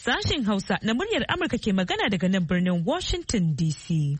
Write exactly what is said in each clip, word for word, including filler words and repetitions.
Sashen Hausa na muryar Amurka ke magana daga nan birnin Washington D C.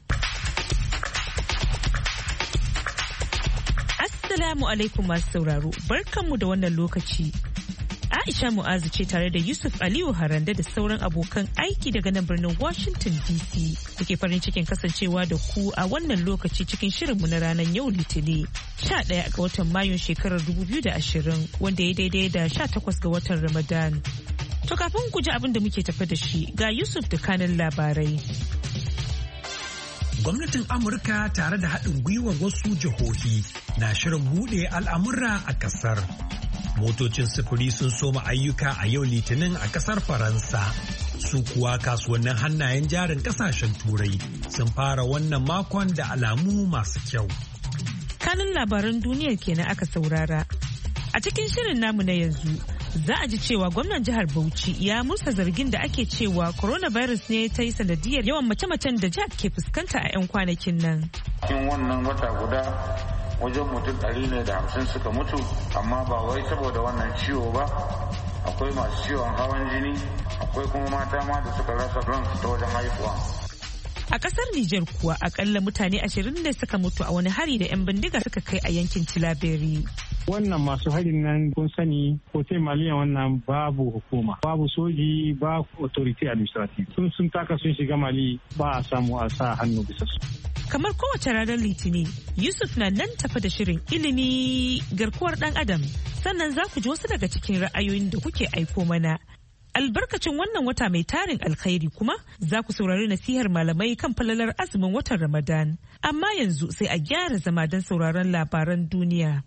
Assalamu alaikum masu sauraro, barkanmu da wannan lokaci. Aisha Mu'azu ce tare da Yusuf Aliyu Harande da sauran abokan aiki daga nan birnin Washington D C. Kuke farin cikin kasancewa da ku a wannan lokaci cikin shirinmu na ranar yau Litinin sha ɗaya ga watan Mayun shekarar dubu biyu da ashirin wanda ya daidai da sha takwas ga watan Ramadan. To kafin ku ji abin da muke tafi da shi ga Yusuf da kanin labarai. Gwamnatin Amurka tare da haɗin gwiwar wasu jihohi na shirin buɗe al'amura a ƙasar. Motocin sufuri sun soma ayyuka a yau Litinin a ƙasar Faransa. Su kuwa kasuwannin hannayen jarin ƙasashen Turai sun fara wannan makon da alamu masu kyau. Kanin labaran duniyar kenan aka saurara. A cikin shirin namu na yanzu, za a ji cewa gwamnan jihar Bauchi ya musa zargin da ake cewa coronavirus ne ta yi sanadiyar yawan mace-macen da jihar ke fuskanta a 'yan kwanakin nan. Cikin wannan wata guda wajen mutum ɗari ne da hamsin suka mutu, amma ba wai saboda wannan ciwo ba. Akwai masu ciwon hawan jini, akwai kuma mata ma da suka rasa ransu ta wajen haihuwa. A kasar Nijar kuwa akalla mutane ashirin ne suka mutu a wani hari da 'yan bindiga suka kai a yankin Tilaberi. Wannan masu harin nan kun sani hotel maliyan wannan babu hukuma, babu soji, babu authority administrative. Sun sun taka sun shiga Mali ba a samu a sa hannu bisa su. Kamar kowace ranar Litinin, Yusuf na nan tafa da shirin ilimi garkuwar ɗan Adam. Sannan za ku ji wasu daga cikin ra'ayoyin da kuke aiko mana. Albarkacin wannan wata mai tarin alkhairi kuma za ku saurari nasihar malamai kan falalar azumin watan Ramadan. Amma yanzu sai a gyara zama don sauraron labaran duniya.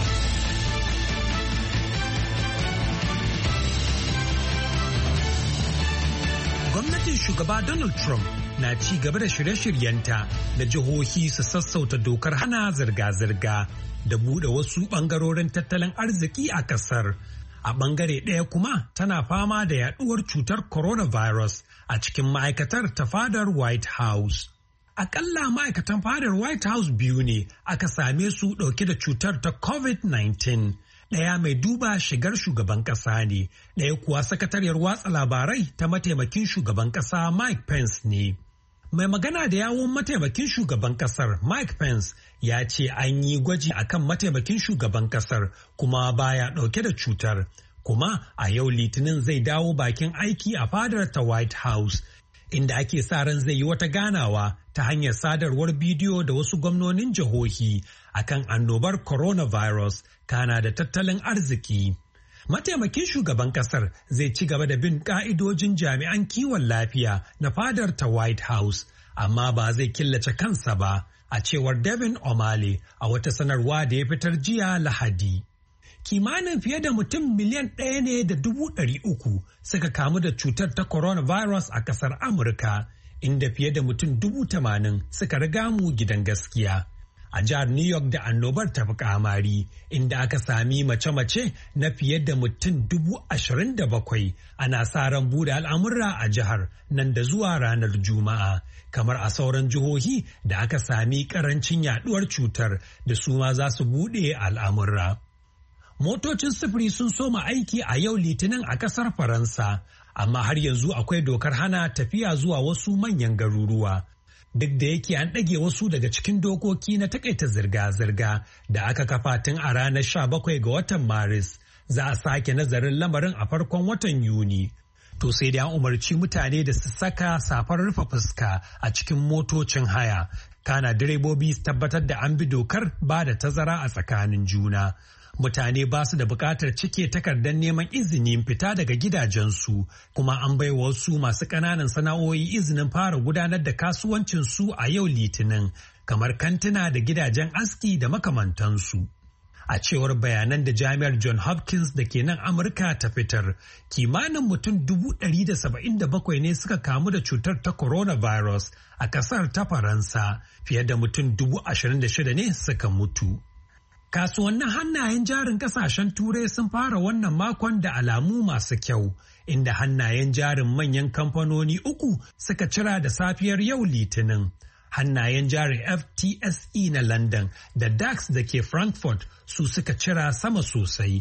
Gwamnatin shugaba Donald Trump na ci gaba da shirye-shiryenta da jihohi su sassauta dokar hana zirga-zirga da buɗe wasu ɓangarorin tattalin arziki a ƙasar. A ɓangare ɗaya kuma tana fama da yaɗuwar cutar coronavirus a cikin ma'aikatar ta fadar White House. Aƙalla ma'aikatan fadar White House biyu ne aka same su ɗauke da cutar ta COVID nineteen. Ɗaya mai duba shigar shugaban ƙasa ne, ɗaya kuwa sakatariyar watsa labarai ta mataimakin shugaban ƙasa Mike Pence ne. Mai magana da yawun mataimakin shugaban ƙasar Mike Pence ya ce an yi gwaji akan mataimakin shugaban ƙasar kuma baya ɗauke da cutar. Kuma a yau Litinin zai dawo bakin aiki a fadar ta White House, inda ake sa ran zai yi wata ganawa ta hanyar sadarwar bidiyo da wasu gwamnonin jihohi akan annobar coronavirus kana da tattalin arziki. Mataimakin shugaban kasar zai ci gaba da bin ka'idojin jami'an kiwon lafiya na fadar ta White House, amma ba zai killace kansa ba, a cewar Devin O'Malley a wata sanarwa da ya fitar jiya Lahadi. Kimanin fiye da mutum miliyan ɗaya ne da dubu ɗari uku suka kamu da cutar ta coronavirus a ƙasar Amurka, inda fiye da mutum dubu tamanin suka riga mu gidan gaskiya. A jihar New York da annobar ta fi kamari, inda aka sami mace-mace na fiye da mutum dubu ashirin da bakwai, ana sa ran bude al'amura a jihar nan da zuwa ranar Juma'a, kamar a sauran jihohi da aka sami karancin yaduwar cutar da su ma za su bude al'amura. Motocin sufuri sun soma aiki a yau Litinin a ƙasar Faransa, amma har yanzu akwai dokar hana tafiya zuwa wasu manyan garuruwa. Duk da yake an ɗage wasu daga cikin dokoki na takaita zirga-zirga da aka kafa tun a ranar sha bakwai ga watan Maris, za a sake nazarin lamarin a farkon watan Yuni. To sai da an umarci mutane da su saka safar rufe fuska a cikin motocin haya, kana direbobi su tabbatar da an bi dokar ba da tazara a tsakanin juna. Mutane ba su da buƙatar cike takardar neman izinin fita daga gidajensu, kuma an bai wasu masu ƙananan sana'o'i izinin fara gudanar da kasuwancinsu a yau Litinin, kamar kantuna da gidajen aski da makamantansu. A cewar bayanan da Jami'ar John Hopkins da ke nan Amurka ta fitar, kimanin mutum dubu ɗari da saba'in da bakwai ne suka kamu da cutar ta coronavirus a ƙasar ta Faransa, fiye da mutum dubu ashirin da shida ne suka mutu. Kasuwannin hannayen jarin kasashen Turai sun fara wannan makon da alamu masu kyau, inda hannayen jarin manyan kamfanoni uku suka cira da safiyar yau Litinin. Hannayen jarin F T S E na London da DAX da ke Frankfurt su suka cira sama sosai,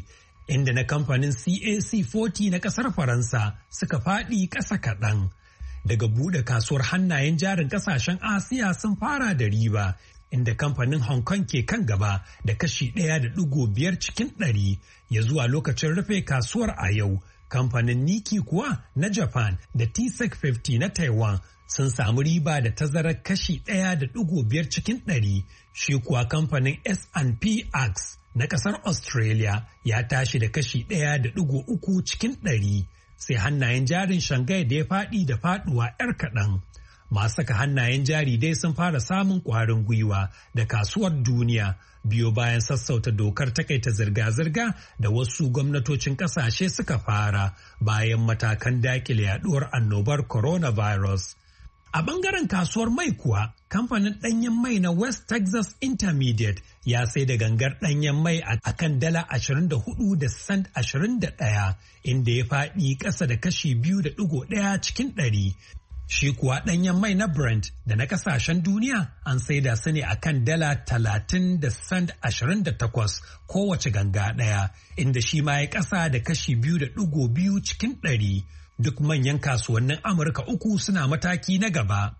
inda na kamfanin C A C forty na kasar Faransa suka faɗi ƙasa kaɗan. Daga buɗe kasuwar hannayen jarin ƙasashen Asiya sun fara da riba, inda kamfanin Hong Kong ke kan gaba da kashi ɗaya da ɗigo biyar cikin ɗari ya zuwa lokacin rufe kasuwar a yau. Kamfanin Nikkei kuwa na Japan da T S E C fifty na Taiwan sun samu riba da tazarar kashi ɗaya da ɗigo biyar cikin ɗari. Shi kuwa kamfanin S and P A X na ƙasar Australia ya tashi da kashi ɗaya da ɗigo uku cikin ɗari. Sai hannayen jarin Shanghai da ya faɗi da faɗuwa 'yar kaɗan. Masu saka hannayen jari dai sun fara samun ƙwarin gwiwa da kasuwar duniya biyo bayan sassauta dokar takaita zirga-zirga da wasu gwamnatocin ƙasashe suka fara bayan matakan dakile yaduwar annobar coronavirus. A bangaren kasuwar mai kuwa, kamfanin ɗanyen mai na West Texas Intermediate ya sai da gangar ɗanyen mai a kan dala ashirin da hudu da cent ashirin da ɗaya, inda ya faɗi ƙasa da kashi biyu da ɗigo ɗaya cikin ɗari. Shi kuwa ɗanyen mai na Brent da na ƙasashen duniya an saida su ne a kan dala talatin da cent ashirin da takwas kowace ganga ɗaya, inda shi ma ya ƙasa da kashi biyu da ɗigo biyu cikin ɗari. Duk manyan kasuwannin Amurka uku suna mataki na gaba.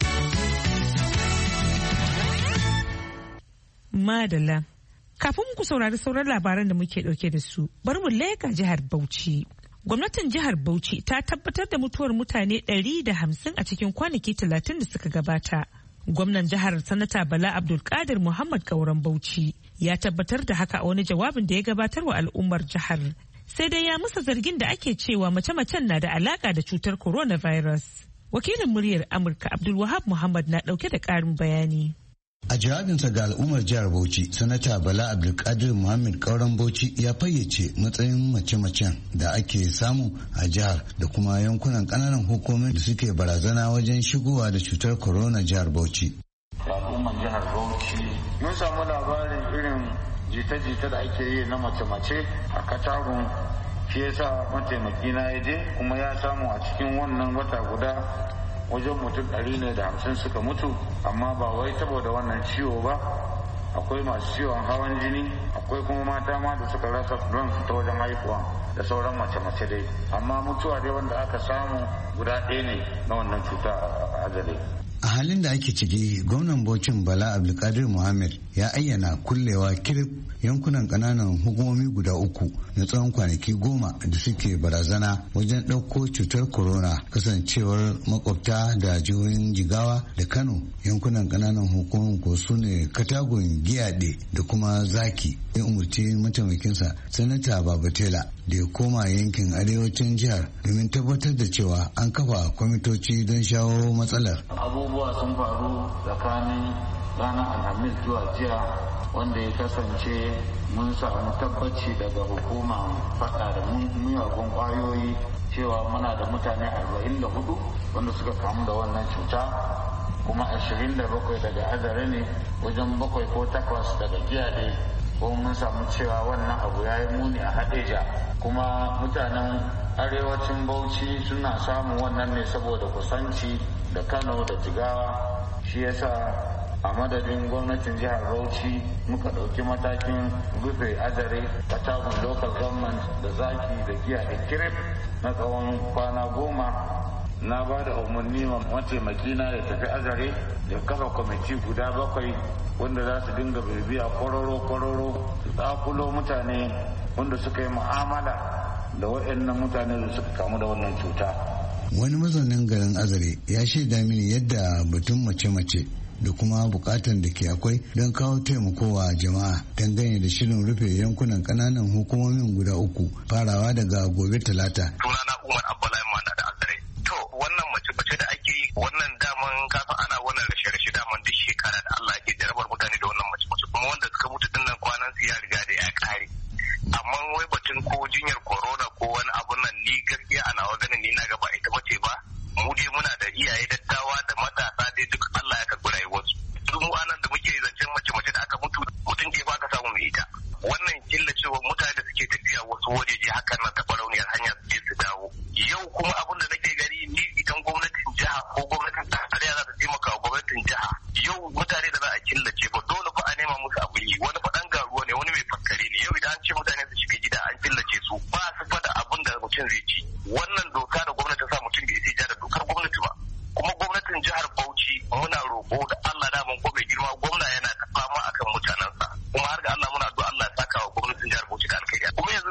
Madala, kafin ku saurari sauran labaran da muke ɗauke da su, bari mu leƙa jihar Bauchi. Gwamnatin jihar Bauchi ta tabbatar da mutuwar mutane ɗari da hamsin a cikin kwanaki talatin da suka gabata. Gwamnan jihar Sanata Bala Abdulkadir Muhammad Kauran Bauchi ya tabbatar da haka a wani jawabin da ya gabatar wa al'ummar jihar. Sai dai ya musa zargin da ake cewa mace-macen na da alaka da cutar coronavirus. Wakilin muryar Amurka Abdulwahab Muhammad na ɗauke da ƙarin bayani. A jawabinsa ga al'ummar jihar Bauchi, Sanata Bala Abdulkadir Muhammad Kauran Bauchi ya fayyace matsayin mace-macen da ake samu a jihar da kuma yankunan ƙananan hukumomin da suke barazana wajen shigowa da cutar corona jihar Bauchi. Al'ummar jihar Bauchi mun samu labarin irin jita-jita da ake yi na mace-mace a Katagun, shi yasa mataimaki na ya je kuma ya samu a cikin wannan wata guda wajen mutum ɗari ne da hamsin suka mutu, amma ba wai saboda wannan ciwo ba. Akwai masu ciwon hawan jini, akwai kuma mata ma da suka rasa ransu ta wajen haihuwa da sauran mace-mace dai, amma mutuwa dai wanda aka samu guda ɗaya ne na wannan cuta a azare. A halin da ake ciki, gwamnan Bauchin Bala Abdulkadir Muhammad ya ayyana kullewa kirif yankunan ƙananan hukumomi guda uku na tsawon kwanaki goma da suke barazana wajen ɗauko cutar corona, kasancewar makwabta da jihohin Jigawa da Kano. Yankunan ƙananan hukumomin ko su ne Katagun, Giyaɗe da kuma Zaki. Ya umarci mataimakinsa Sanata Babatela da ya koma yankin arewacin jihar domin tabbatar da cewa an kafa kwamitoci don shawo matsalar. Abubuwa sun faru tsakanin ranar Alhamis zuwa jiya wanda ya kasance mun samu tabbaci daga hukumar faɗa da miyagun ƙwayoyi cewa muna da mutane arba'in da hudu wanda suka kamu da wannan cuta, kuma ashirin da bakwai daga azare ne, wajen bakwai ko takwas daga giyaɗe. Kuma mun samu cewa wannan abu ya yi muni a Hadeja, kuma mutanen arewacin Bauchi suna samun wannan ne saboda kusanci da Kano da Jigawa. Shi yasa a madadin gwamnatin jihar Bauchi muka ɗauki matakin rufe azare, Katagun local government da Zaki da giya da Kirif na tsawon kwana goma. Na ba da umarni wa mataimakina ya tafi azare da kafa kwamiti guda bakwai wanda za su dinga bibiya kwararo-kwararo su tsakulo mutane wanda suka yi mu'amala da waɗannan mutane da suka kamu da wannan cuta. Wani mazaunin garin Azare ya shaida mini yadda batun mace-mace da kuma bukatan da ke akwai don kawo taimakowa jama'a dangane da shirin rufe yankunan kananan hukumomin guda uku farawa daga gobe talata. Sunana Umar Abdullahi Manda da Azare. To wannan mace-mace da ake yi wannan daman kafin ana wannan rashe-rashe daman duk shekara da Allah ke jarabar mutane da wannan mace-mace, kuma wanda suka mutu dinnan kwanan su ya riga da ya kare. Amma wai batun ko jinyar corona ko wani abun nan ni gaskiya ana wa ganin ni na gaba ita bace ba. Mu dai muna da iyaye dattawa da matasa dai duk Allah ya karɓi rayuwarsu. Duk mu anan da muke zancen mace-mace da aka mutu mutum ke ba ka samu mai ita. Wannan killacewa mutane da suke tafiya wasu wajeje hakan na taɓa rauniyar hanya su je su dawo. Yau kuma abun da nake gani ni idan gwamnatin jiha ko gwamnatin tarayya za ta taimaka wa gwamnatin jiha. Yau mutane da za a killace ba dole fa a nema musu abin yi, wani faɗan garuwa ne wani mai faskare ne. Yau idan an ce mutane su shiga gida an killace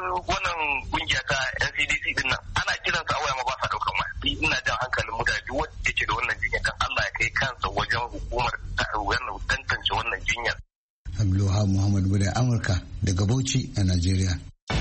wannan kungiya ta N C D C din nan ana kiran su a waya ma ba sa daukan waya. Ina jan hankalin mutane duk wanda yake da wannan jinya kan Allah ya kai kansa wajen hukumar wannan tantance wannan jinyar. Abdulwahab Muhammad Bude Amurka daga Bauchi a Najeriya.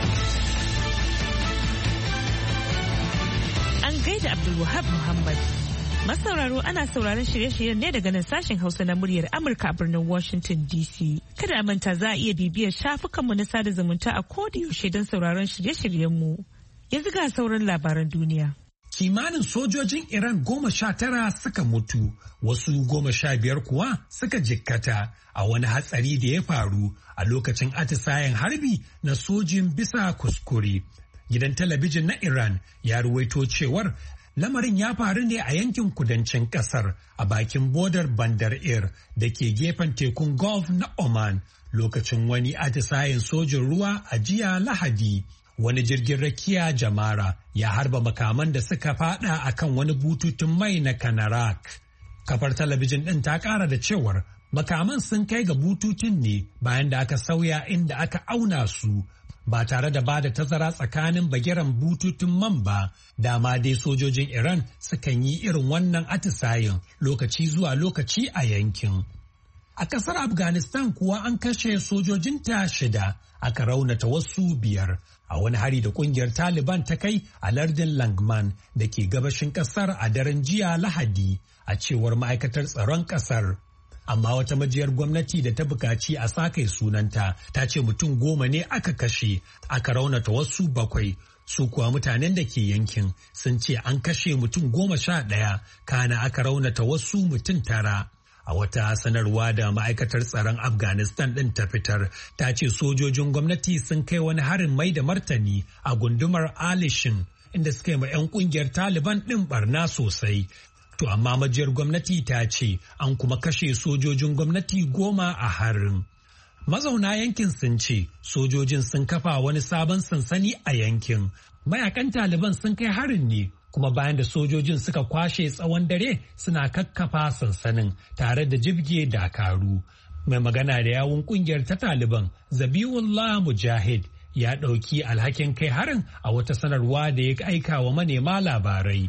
An gaida Abdulwahab Muhammad. Masauraro ana sauraron shirye-shiryen ne daga nan sashen Hausa na muryar Amurka a birnin Washington D C. Kada a manta za a iya bibiyar shafukanmu na sada zumunta a kodayaushe don sauraron shirye-shiryenmu. Yanzu ga sauran labaran duniya. Kimanin sojojin Iran goma sha tara suka mutu, wasu goma sha biyar kuwa suka jikkata a wani hatsari da ya faru a lokacin atisayen harbi na sojin bisa kuskure. Gidan talabijin na Iran ya ruwaito cewar lamarin ya faru ne a yankin kudancin kasar a bakin bodar Bandar Air da ke gefen tekun Gulf na Oman lokacin wani atisayen sojin ruwa a jiya Lahadi. Wani jirgin rakiya Jamara ya harba makaman da suka fada akan wani bututun mai na Kanarak. Kafar talabijin ɗin ta ƙara da cewar makaman sun kai ga bututun ne bayan da aka sauya inda aka auna su ba tare da ba da tazara tsakanin bagiran bututun man ba. Dama dai sojojin Iran sukan yi irin wannan atisayen lokaci zuwa lokaci a yankin. A ƙasar Afghanistan kuwa an kashe sojojinta shida, aka raunata wasu biyar a wani hari da ƙungiyar Taliban ta kai a lardin Langman da ke gabashin ƙasar a daren jiya Lahadi, a cewar ma'aikatar tsaron ƙasar. Amma wata majiyar gwamnati da ta buƙaci a sakai sunanta ta ce mutum goma ne aka kashe, aka raunata wasu bakwai. Su kuwa mutanen da ke yankin sun ce an kashe mutum goma sha ɗaya, kana aka raunata wasu mutum tara. A wata sanarwa da ma'aikatar tsaron Afghanistan ɗin ta fitar, ta ce sojojin gwamnati sun kai wani harin mai da martani a gundumar Alishin inda suka yi ma 'yan kungiyar Taliban ɗin barna sosai. To amma majiyar gwamnati ta ce an kuma kashe sojojin gwamnati goma a harin. Mazauna yankin sun ce sojojin sun kafa wani sabon sansani a yankin. Mayakan Taliban sun kai harin ne kuma bayan da sojojin suka kwashe tsawon dare suna kakkafa sansanin tare da jibge dakaru. Mai magana da yawun kungiyar ta Taliban, Zabiullah Mujahid, ya ɗauki alhakin kai harin a wata sanarwa da ya aika wa manema labarai.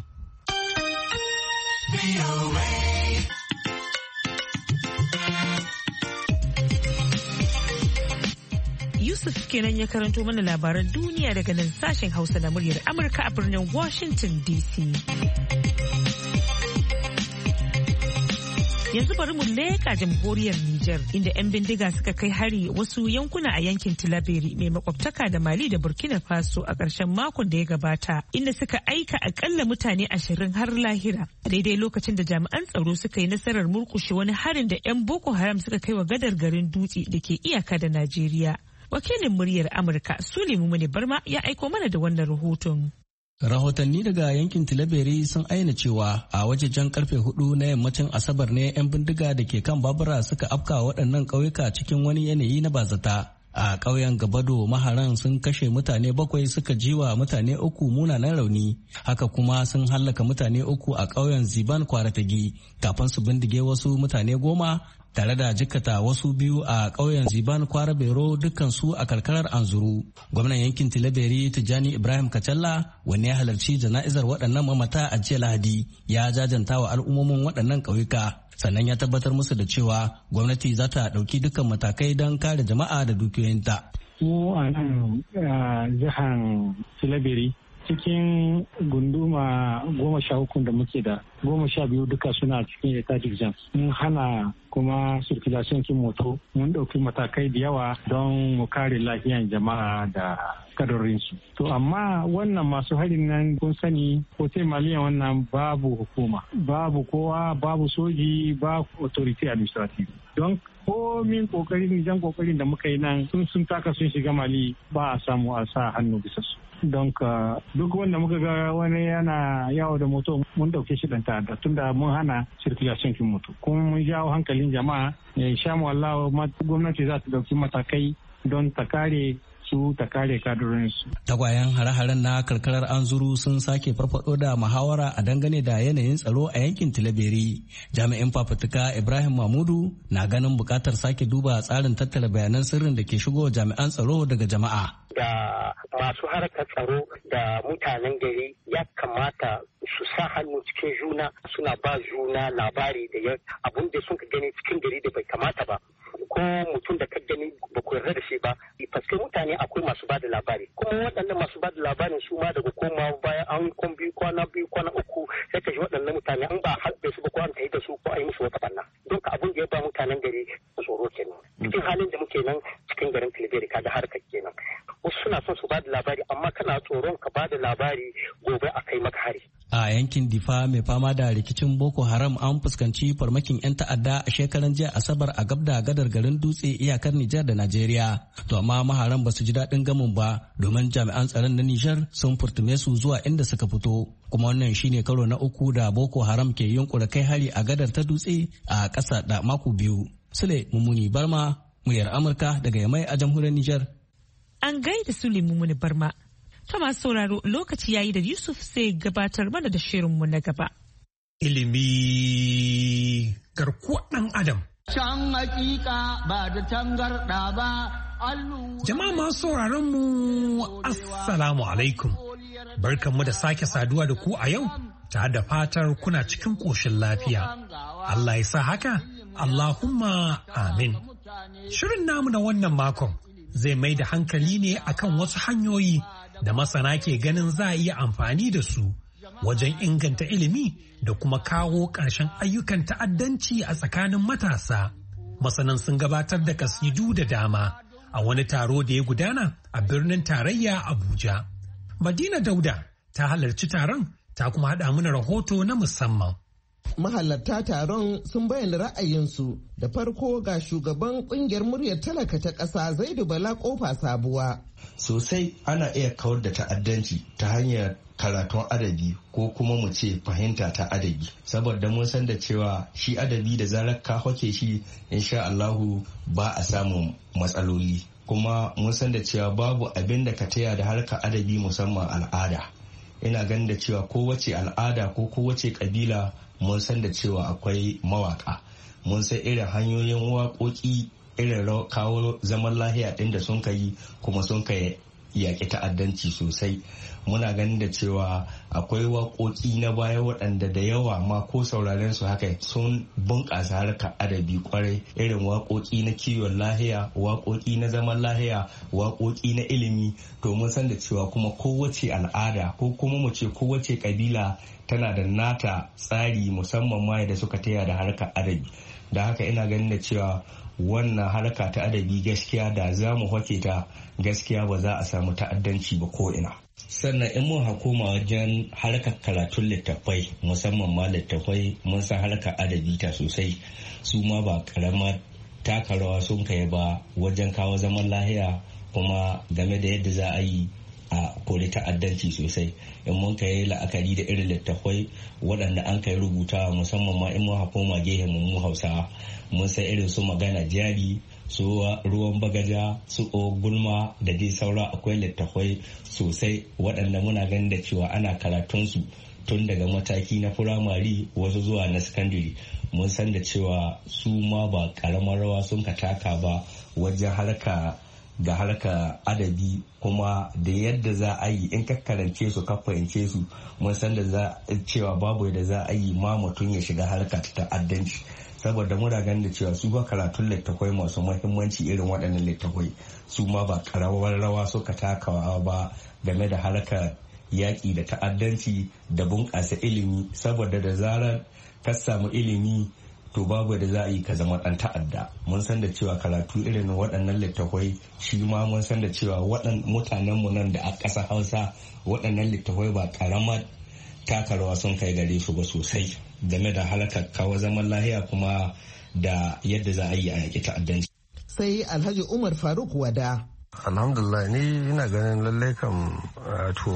Yusuf kenan ya karanto mana labaran duniya daga nan sashen Hausa na muryar Amurka a birnin Washington D C. Yanzu bari mu leƙa jamhuriyar Nijar inda 'yan bindiga suka kai hari wasu yankuna a yankin Tilaberi mai makwabtaka da Mali da Burkina Faso a ƙarshen makon da ya gabata, inda suka aika akalla mutane ashirin har lahira. A daidai lokacin da jami'an tsaro suka yi nasarar murƙushe wani harin da 'yan Boko Haram suka kai wa gadar garin Dutse da ke iyaka da Najeriya. Wakilin muryar Amurka Suleiman Muni Barma ya aiko mana da wannan rahoton. Rahotanni daga yankin Tilaberi sun aina cewa a wajejen karfe hudu na yammacin Asabar ne 'yan bindiga da ke kan babura suka afka waɗannan ƙauyuka cikin wani yanayi na bazata. A ƙauyen Gabado maharan sun kashe mutane bakwai suka jiwa mutane uku munanan rauni, haka kuma sun hallaka mutane uku a ƙauyen Ziban Kwaratagi kafin su bindige wasu mutane goma tare da jikkata wasu biyu a ƙauyen Ziban Kwarabero dukkansu a karkarar Anzuru. Gwamnan yankin Tilaberi Tijjani Ibrahim Kacalla, wanne ya halarci jana'izar waɗannan mamata a jiya Lahadi, ya jajanta wa al'ummomin waɗannan ƙauyuka. Sannan ya tabbatar musu da cewa gwamnati za ta ɗauki dukkan matakai don kare jama'a da dukiyoyinta. Mu a nan jihar Tilaberi cikin gunduma goma sha uku da muke da goma sha biyu duka suna cikin etatic jam. Mun hana kuma circulation kin moto, mun ɗauki matakai da yawa don mu kare lafiyan jama'a da kadarinsu. To amma wannan masu harin nan kun sani hotel maliyan wannan babu hukuma, babu kowa, babu soji, babu authority administrative. Don komin kokarin jan kokarin da muka yi nan sun sun taka sun shiga Mali ba a samu a sa hannu bisa su. Don ka duk wanda muka ga wani yana yawo da moto mun dauke shi dan ta'adda tunda mun hana circulation kin moto. Kuma mun jawo hankalin jama'a, insha Allah gwamnati za ta dauki matakai don ta kare su ta kare kadurinsu. Tagwayen hare-haren na karkarar Anzuru sun sake farfado da muhawara a dangane da yanayin tsaro a yankin Tilaberi. Jami'in fafutuka Ibrahim Mamudu na ganin bukatar sake duba tsarin tattara bayanan sirrin da ke shigo jami'an tsaro daga jama'a. da masu harkar tsaro da mutanen gari ya kamata su sa hannu cikin juna suna ba juna labari da abun da sun ka gani cikin gari da bai kamata ba ko mutum da ka gani ba ku yarda da shi ba paske mutane akwai masu ba da labari kuma waɗannan masu ba da labarin su ma daga koma bayan an kwan biyu kwana biyu kwana uku sai ka ji waɗannan mutane an ba har da su ba ko an tayi da su ko an yi musu wata banna don ka abun da ya ba mutanen gari tsoro kenan cikin halin da muke nan cikin garin Tilberi kaga harkar kenan wasu suna son su ba da labari amma kana tsoron ka ba da labari gobe a kai maka hari. A yankin Difa mai fama da rikicin Boko Haram an fuskanci farmakin 'yan ta'adda a shekaran jiya Asabar a gabda gadar garin Dutse iyakar Nijar da Najeriya. To amma maharan ba su ji daɗin gamin ba domin jami'an tsaron na Nijar sun furtume su zuwa inda suka fito. Kuma wannan shine karo na uku da Boko Haram ke yunkura kai hari a gadar ta Dutse a ƙasa da mako biyu. Sule Mumuni Barma, muryar Amurka daga Yamai a jamhuriyar Nijar. An gaida Sule Mumuni Barma. Ta masu sauraro lokaci yayi da Yusuf sai gabatar mana da shirinmu na gaba. Ilimi garkuwar ɗan Adam. Can hakika ba da tangarɗa ba. Jama'a masu sauraron mu Assalamu alaikum. Barkanmu da sake saduwa da ku a yau, ta da fatar kuna cikin ƙoshin lafiya. Allah ya sa haka, Allahumma amin. Shirin namu na wannan makon zai mai da hankali ne akan wasu hanyoyi da masana ke ganin za a iya amfani da su wajen inganta ilimi da kuma kawo ƙarshen ayyukan ta'addanci a tsakanin matasa. Masanan sun gabatar da kasidu da dama a wani taro da ya gudana a birnin tarayya Abuja. Madina Dauda ta halarci taron ta kuma haɗa mana rahoto na musamman. Mahalarta taron sun bayyana ra'ayinsu da farko ga shugaban kungiyar muryar talaka ta ƙasa Zaidu Bala Kofa Sabuwa. Sosai ana iya kawar da ta'addanci ta hanyar karatun adabi ko kuma mu ce fahimta ta adabi, saboda mun san da cewa shi adabi da zarar ka hoke shi insha Allahu ba a samun matsaloli, kuma mun san da cewa babu abin da ka taya da harkar adabi musamman al'ada. Ina ganin da cewa kowace al'ada ko kowace kabila mun san da cewa akwai mawaka, mun san irin hanyoyin waƙoƙi irin kawo zaman lahiya ɗin da sun kai kuma sun kai yaƙi ta'addanci sosai. Muna ganin da cewa akwai waƙoƙi na baya waɗanda da yawa ma ko sauraren su haka sun bunƙasa harkar adabi kwarai, irin waƙoƙi na kiwon lahiya, waƙoƙi na zaman lahiya, waƙoƙi na ilimi. To mun san da cewa kuma kowace al'ada ko kuma mu ce kowace ƙabila tana da nata tsari musamman ma da suka taya da harkar adabi. Da haka ina ganin da cewa wannan harka ta adabi gaskiya da za mu hoke ta gaskiya ba za a samu ta'addanci ba ko ina. Sannan in mun hakoma wajen harkar karatun littattafai musamman ma littattafai mun san harkar adabi ta sosai, su ma ba karamar taka rawa sun kai ba wajen kawo zaman lahiya kuma game da yadda za a yi a kori ta'addanci sosai. In mun kai la'akari da irin littattafai waɗanda an kai rubuta musamman ma in mun hakoma gehen mu Hausawa mun san irin su magana jari, su ruwan bagaja, su gulma da dai saura akwai littattafai sosai waɗanda muna ganin da cewa ana karatun su tun daga mataki na firamare wasu zuwa na sakandare. Mun san da cewa su ma ba karamar rawa sun ka taka ba wajen harka ga harka adabi, kuma da yadda za a yi in ka karance su ka fahimce su mun san da za cewa babu yadda za a yi ma mutum ya shiga harka ta ta'addanci, saboda muna ganin da cewa su ba karatun littattafai masu muhimmanci irin waɗannan littattafai su ma ba karawar rawa suka takawa ba game da harkar yaƙi da ta'addanci da bunƙasa ilimi, saboda da zarar ka samu ilimi to babu da za a yi ka zama ɗan ta'adda. Mun san da cewa karatu irin waɗannan littattafai shi ma mun san da cewa mutanenmu nan da a ƙasa Hausa waɗannan littattafai ba ƙaramar taka rawa sun kai gare su ba sosai game da halakar kawo zaman lahiya kuma da yadda za a yi a yaƙi ta'addanci. Sai Alhaji Umar Faruk Wada. Alhamdulillah ni ina ganin lallai kam to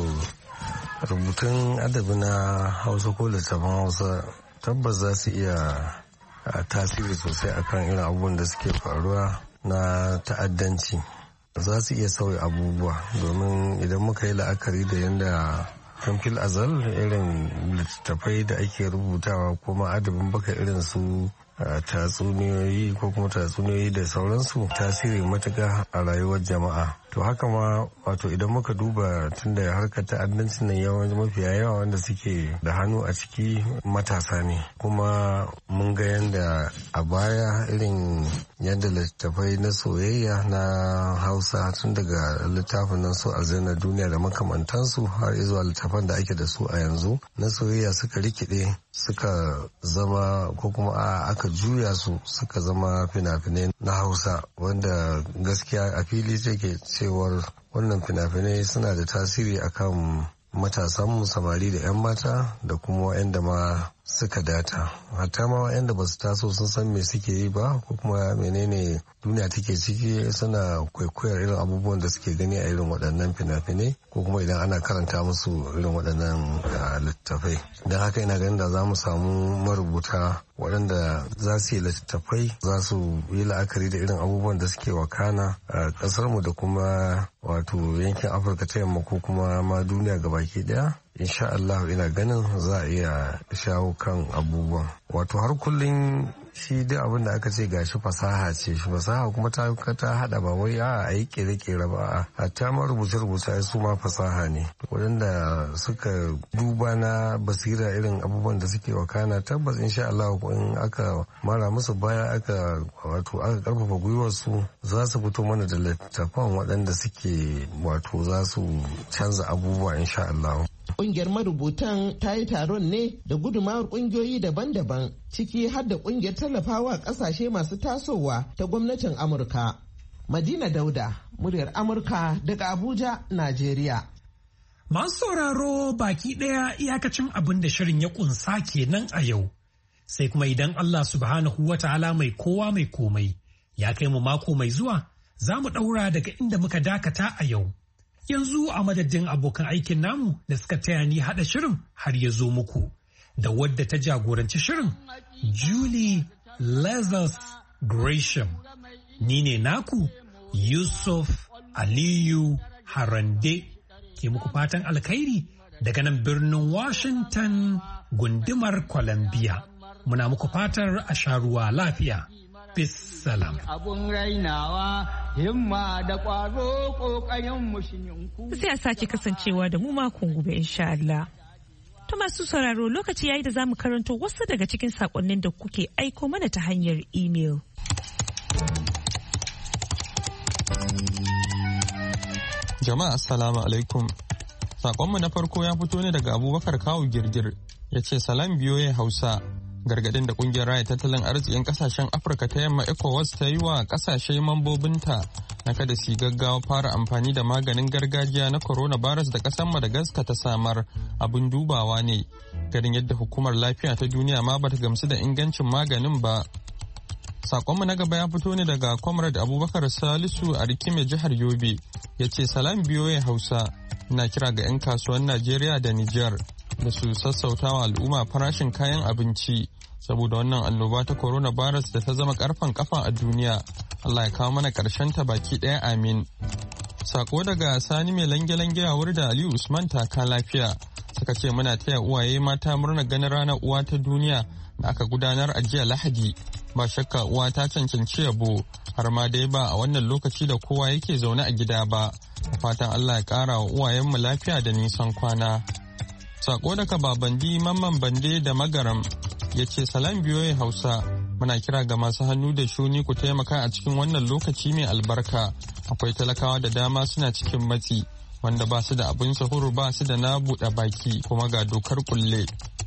rubutun adabi na Hausa ko littattafan Hausa tabbas za su iya tasiri sosai akan irin abubuwan da suke faruwa na ta'addanci. Za su iya sauya abubuwa domin idan muka yi la'akari da yadda kan fil azal irin littattafai da ake rubutawa kuma adabin baka irin su tatsuniyoyi ko kuma tatsuniyoyi da sauransu tasiri matuka a rayuwar jama'a. to haka ma wato idan muka duba tun da harkar ta'addancin nan yawan mafiya yawa wanda suke da hannu a ciki matasa ne, kuma mun ga yadda a baya irin yadda littattafai na soyayya na hausa tun daga littafin nan su aljanna duniya da makamantansu har zuwa littattafan da ake da su a yanzu na soyayya suka rikide suka zama ko kuma a aka juya su suka zama fina-finai na hausa wanda gaskiya a fili take cewar wannan fina-finai suna da tasiri akan matasanmu samari da 'yan mata da kuma wa'anda ma suka data hatta ma wa'anda ba su taso sun san me suke yi ba ko kuma menene duniya take ciki suna kwaikwayar irin abubuwan da suke gani a irin waɗannan fina-finai ko kuma idan ana karanta musu irin waɗannan littattafai. Don haka ina ganin da za mu samu marubuta waɗanda za su yi littattafai za su yi la'akari da irin abubuwan da suke wakana a ƙasarmu da kuma wato yankin Afirka ta yamma ko kuma ma duniya gabaki ɗaya. Insha Allah ina ganin za a iya shawo kan abubuwan. Wato har kullum shi duk abin da aka ce gashi fasaha ce, shi fasaha kuma ta ta hada ba wai a yi kere-kere ba a hatta ma rubuce-rubuce su ma fasaha ne. Waɗanda suka duba na basira irin abubuwan da suke wakana tabbas insha Allah in aka mara musu baya aka wato aka karfafa gwiwar su za su fito mana da littattafan waɗanda suke wato za su canza abubuwa insha Allah. Ƙungiyar marubutan ta yi taron ne da gudumawar ƙungiyoyi daban-daban ciki har da ƙungiyar tallafawa ƙasashe masu tasowa ta gwamnatin Amurka. Madina Dauda, muryar Amurka daga Abuja, Najeriya. Masu sauraro baki ɗaya iyakacin abin da shirin ya ƙunsa kenan a yau. Sai kuma idan Allah subhanahu wa ta'ala mai kowa mai komai ya kai mu mako mai zuwa za mu ɗaura daga inda muka dakata a yau. Yanzu a madadin abokan aikin namu da suka taya ni haɗa shirin har ya zo muku da wadda ta jagoranci shirin Julie Lazarus Gresham. Ni ne naku Yusuf Aliyu Harande ke muku fatan alkhairi daga nan birnin Washington gundumar Columbia. Muna muku fatar a sha ruwa lafiya. Bissalam. Abun rainawa himma da ƙwaro ƙoƙarin mushinku. Sai a sake kasancewa da mu makon gobe insha Allah. Ta masu sauraro lokaci yayi da zamu karanto wasu daga cikin sakonnin da kuke aiko mana ta hanyar email. Jama'a assalamu alaikum. Sakonmu na farko ya fito ne daga Abubakar Kawu Girgir. Ya ce salam biyoyi Hausa. Gargadin da kungiyar raya tattalin arzikin kasashen Afirka ta yamma ECOWAS ta yi wa kasashe mambobinta na kada su gaggawa fara amfani da maganin gargajiya na coronavirus da kasar Madagascar ta samar abin dubawa ne. Garin yadda hukumar lafiya ta duniya ma bata gamsu da ingancin maganin ba. Sakonmu na gaba ya fito ne daga Comrade Abubakar Salisu a Rikime jihar Yobe. Ya ce salam biyoyi Hausa. Ina kira ga 'yan kasuwan Najeriya da Nijar da su sassautawa al'umma farashin kayan abinci saboda wannan annoba ta coronavirus da ta zama karfan kafa a duniya. Allah ya kawo mana karshen ta baki daya amin. Sako daga Sani mai lange-lange a wuri da Aliyu Usman taka lafiya suka ce muna taya uwaye mata murna ganin ranar uwa ta duniya da aka gudanar a jiya Lahadi. Ba shakka uwa ta cancanci yabo har ma dai ba a wannan lokaci da kowa yake zaune a gida ba. Fatan Allah ya kara wa uwayenmu lafiya da nisan kwana. Sako daga Babandi Mamman Bande da Magaram ya ce salam biyoyi Hausa muna kira ga masu hannu da shuni ku taimaka a cikin wannan lokaci mai albarka. Akwai talakawa da dama suna cikin matsi wanda ba su da abin sahuru ba su da na buɗe baki kuma ga dokar kulle.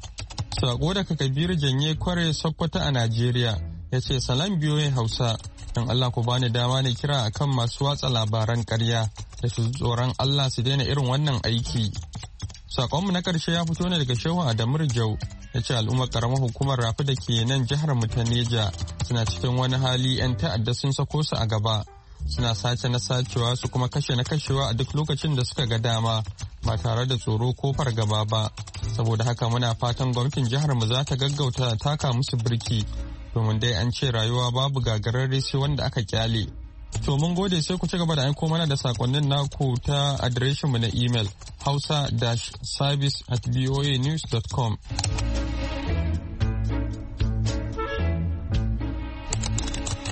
Sako daga Kabiru Janye Kware Sokoto a Najeriya ya ce salam biyoyi Hausa don Allah ku bani dama ne kira akan masu watsa labaran ƙarya da su tsoron Allah su daina irin wannan aiki. Sakonmu na ƙarshe ya fito ne daga Shehu Adamu Rijau ya ce al'ummar ƙaramar hukumar Rafi da ke nan jihar mu ta Neja suna cikin wani hali 'yan ta'adda sun sako su a gaba. Suna sace na sacewa su kuma kashe na kashewa a duk lokacin da suka ga dama ba tare da tsoro ko fargaba ba. Saboda haka muna fatan gwamnatin jihar mu za ta gaggauta taka musu birki domin dai an ce rayuwa babu gagararre sai wanda aka kyale. To mun gode sai ku ci gaba da aiko mana da sakonnin naku ta adireshinmu na imel hausa-service at voanews dot com. Kafin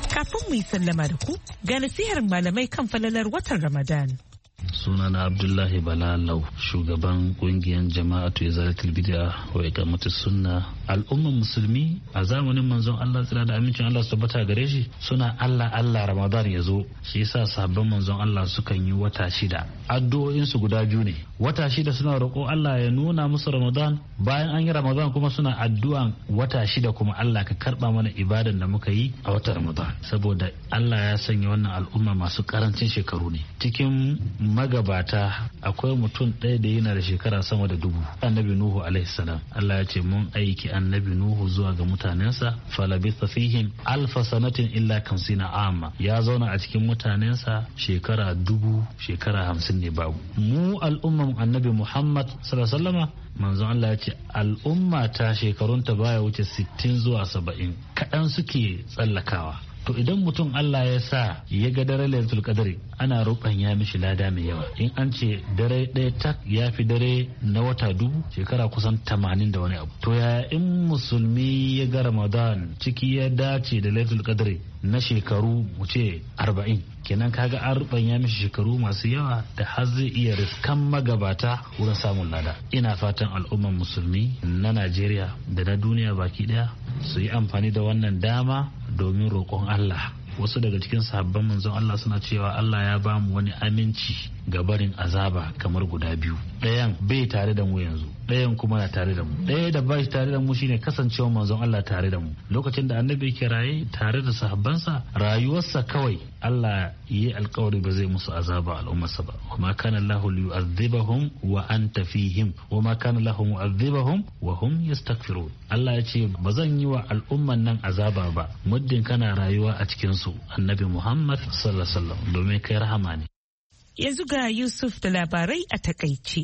mu yi sallama da ku ga nasihar malamai kan falalar watan Ramadan. Sunana Abdullahi Balalau, shugaban kungiyar jama'atu Izalatul Bid'a wa Iqamatus Sunna. Al'umman musulmi a zamanin manzon Allah tsira da amincin Allah su tabbata gare shi suna Allah Allah Ramadan ya zo. Shi yasa sahabban manzon Allah sukan yi wata shida. Addu'o'in su guda biyu ne. Wata shida suna roƙo Allah ya nuna musu Ramadan, bayan an yi Ramadan kuma suna addu'an wata shida kuma Allah ka karba mana ibadan da muka yi a watan Ramadan. Saboda Allah ya sanya wannan al'umma masu karancin shekaru ne. Cikin magabata akwai mutum ɗaya da yana da shekara sama da dubu, annabi Nuhu alaihi salam. Allah ya ce mun aiki annabi Nuhu zuwa ga mutanensa falabitha fihim alfa sanatin illa kamsina amma, ya zauna a cikin mutanensa shekara dubu, shekara hamsin ne babu. Mu al'umman annabi Muhammad sallallahu alaihi wasallama, manzon Allah ya ce al'umma ta shekarunta baya wuce sittin zuwa saba'in, kaɗan suke tsallakawa. To idan mutum Allah ya sa ya ga dare Lailatul Qadri, ana ya mishi lada mai yawa. In an ce dare ɗaya tak ya fi dare na wata dubu, shekara kusan tamanin da wani abu. To ya in musulmi ya ga Ramadan ciki ya dace da Lailatul Qadri na shekaru mu ce arba'in, kenan kaga an ya mishi shekaru masu yawa da har zai iya riskan magabata wurin samun lada. Ina fatan al'umman musulmi na Najeriya da na duniya baki daya su yi amfani da wannan dama domin roƙon Allah. Wasu daga cikin sahabban manzon Allah suna cewa Allah ya ba mu wani aminci ga barin azaba kamar guda biyu. Ɗayan bai tare da mu yanzu, ɗayan kuma na tare da mu. Ɗaya da bai tare da mu shine kasancewa manzon Allah tare da mu. Lokacin da annabi yake raye tare da sahabbansa, rayuwarsa kawai Allah yi alkawari ba zai musu azaba al'ummarsa ba. Wa ma kana Allahu liyu'adhibahum wa anta fihim wa ma kana Allahu mu'adhibahum wa hum yastaghfirun. Allah ya ce ba zan yi wa al'umman nan azaba ba muddin kana rayuwa a cikin su, annabi Muhammad sallallahu alaihi wasallam, domin kai rahama ne. Yanzu ga Yusuf da labarai a takaice.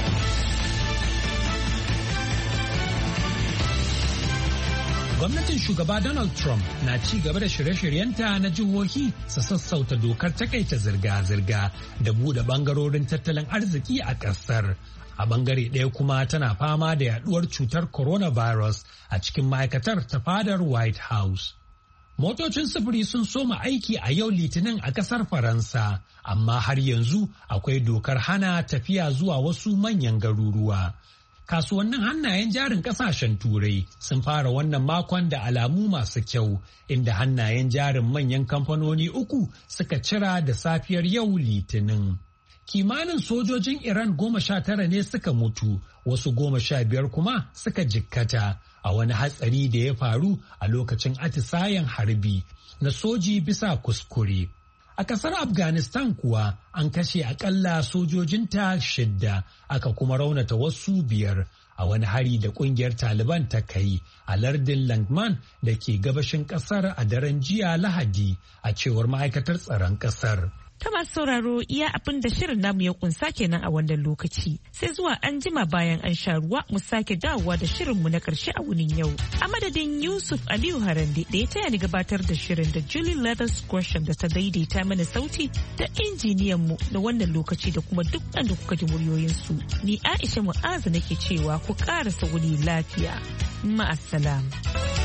Gwamnatin shugaba Donald Trump na ci gaba da shirye-shiryenta na jihohi su sassauta dokar takaita zirga-zirga da buɗe bangarorin tattalin arziki a ƙasar. A bangare ɗaya kuma tana fama da yaduwar cutar coronavirus a cikin ma'aikatar ta fadar White House. Motocin sufuri sun soma aiki a yau Litinin a ƙasar Faransa, amma har yanzu akwai dokar hana tafiya zuwa wasu manyan garuruwa. Kasuwannin hannayen jarin ƙasashen Turai sun fara wannan makon da alamu masu kyau, inda hannayen jarin manyan kamfanoni uku suka cira da safiyar yau Litinin. Kimanin sojojin Iran goma sha tara ne suka mutu, wasu goma sha biyar kuma suka jikkata a wani hatsari da ya faru a lokacin atisayen harbi na soji bisa kuskure. A kasar Afghanistan kuwa an kashe akalla sojojinta shidda, aka kuma raunata wasu biyar a wani hari da kungiyar Taliban ta kai a lardin Langman da ke gabashin kasar a daren jiya Lahadi, a cewar ma'aikatar tsaron kasar. Ta masu sauraro iya abin da shirin namu ya kunsa kenan a wannan lokaci. Sai zuwa an jima bayan an sha ruwa mu sake dawowa da shirinmu na karshe a wunin yau. A madadin Yusuf Aliyu Harande da ya taya ni gabatar da shirin da Julie Leathers Gresham da ta daidaita mana sauti da injiniyan mu na wannan lokaci da kuma duk da kuka ji muryoyinsu. Ni Aisha Mu'azu nake cewa ku ƙarasa wuni lafiya. Ma'assalam.